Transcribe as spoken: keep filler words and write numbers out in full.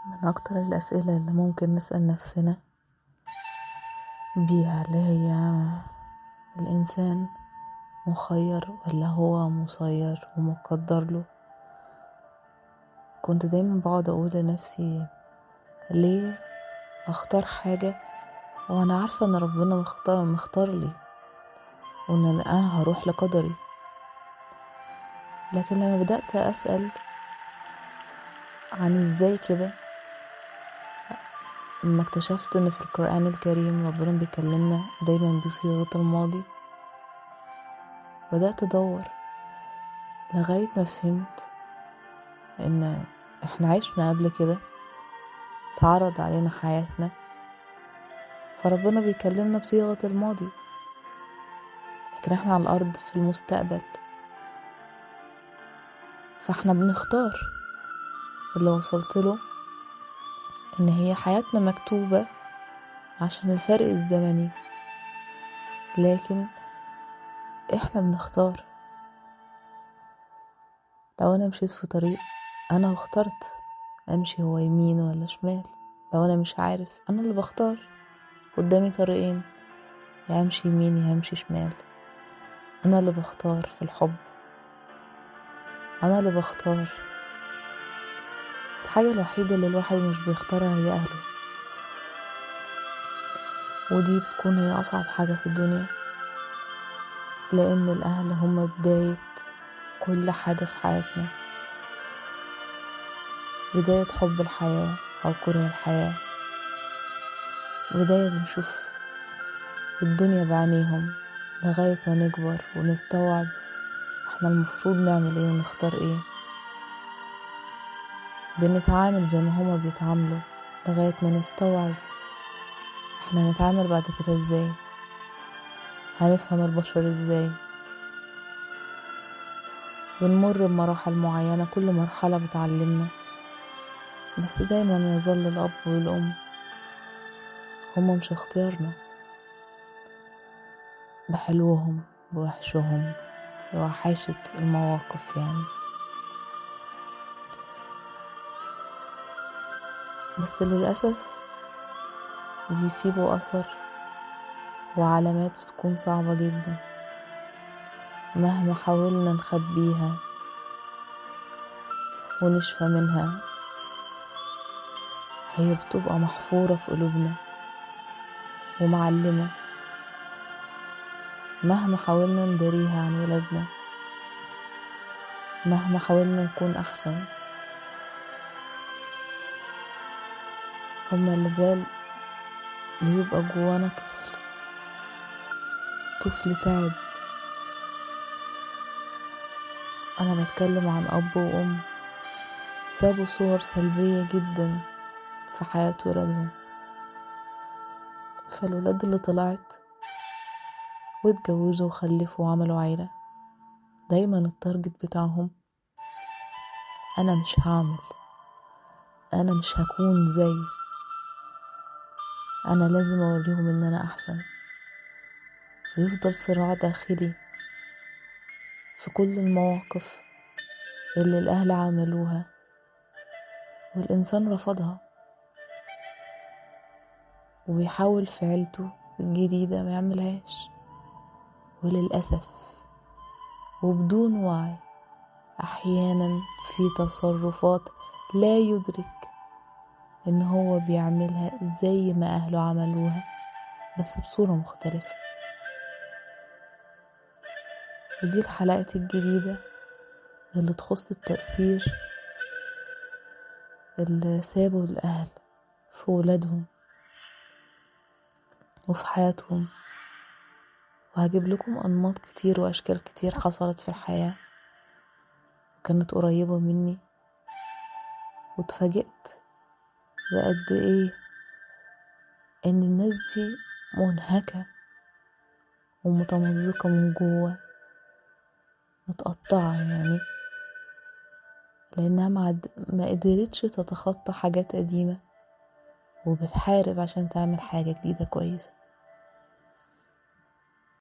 من أكتر الأسئلة اللي ممكن نسأل نفسنا بيها اللي هي الإنسان مخير ولا هو مسير ومقدر له. كنت دايما بقعد أقول لنفسي ليه أختار حاجة وأنا عارفة أن ربنا مختار, مختار لي وأن أنا هروح لقدري. لكن لما بدأت أسأل عن إزاي كده، لما اكتشفت ان في القرآن الكريم ربنا بيكلمنا دايما بصيغة الماضي، بدأت ادور لغاية ما فهمت ان احنا عشنا قبل كده، تعرض علينا حياتنا، فربنا بيكلمنا بصيغة الماضي، لكن احنا على الارض في المستقبل، فاحنا بنختار. اللي وصلت له ان هي حياتنا مكتوبة عشان الفرق الزمني، لكن احنا بنختار. لو انا مشيت في طريق انا اخترت امشي هو يمين ولا شمال، لو انا مش عارف انا اللي بختار. قدامي طريقين، يا امشي يمين يا امشي شمال، انا اللي بختار. في الحب انا اللي بختار. الحاجة الوحيدة اللي الواحد مش بيختارها هي اهله، ودي بتكون هي اصعب حاجة في الدنيا، لان الاهل هم بداية كل حاجة في حياتنا، بداية حب الحياة او كره الحياة، بداية بنشوف الدنيا بعينيهم لغاية ما نكبر ونستوعب احنا المفروض نعمل ايه ونختار ايه. بنتعامل زي ما هما بيتعاملوا لغاية ما نستوعب احنا هنتعامل بعد كده ازاي، هنفهم البشر ازاي. بنمر بمراحل معينة، كل مرحلة بتعلمنا، بس دايما يظل الأب والأم هما مش اختيارنا، بحلوهم بوحشهم بوحشة المواقف يعني. بس للأسف بيسيبوا أثر وعلامات بتكون صعبة جدا، مهما حاولنا نخبيها ونشفى منها هي بتبقى محفورة في قلوبنا ومعلمة. مهما حاولنا نداريها عن ولادنا، مهما حاولنا نكون أحسن، هما لازال بيبقى جوانا طفل طفل تعب. أنا بتكلم عن أب وأم سابوا صور سلبية جدا في حياة ولادهم، فالولاد اللي طلعت واتجوزوا وخلفوا وعملوا عيلة دايما التارجت بتاعهم أنا مش هعمل، أنا مش هكون زي، أنا لازم أوريهم إن أنا أحسن. ويفضل صراع داخلي في كل المواقف اللي الأهل عملوها والإنسان رفضها، ويحاول في عيلته الجديدة ما يعملهاش، وللأسف وبدون وعي أحيانا في تصرفات لا يدرك إن هو بيعملها زي ما أهله عملوها بس بصورة مختلفة. ودي الحلقات الجديدة اللي تخص التأثير اللي سابوا الأهل في ولادهم وفي حياتهم، وهجيب لكم أنماط كتير وأشكال كتير حصلت في الحياة كانت قريبة مني، واتفاجئت بقد ايه ان الناس دي منهكة ومتمزقة من جوه، متقطعة يعني، لانها ما, عد... ما قدرتش تتخطى حاجات قديمة وبتحارب عشان تعمل حاجة جديدة كويسة.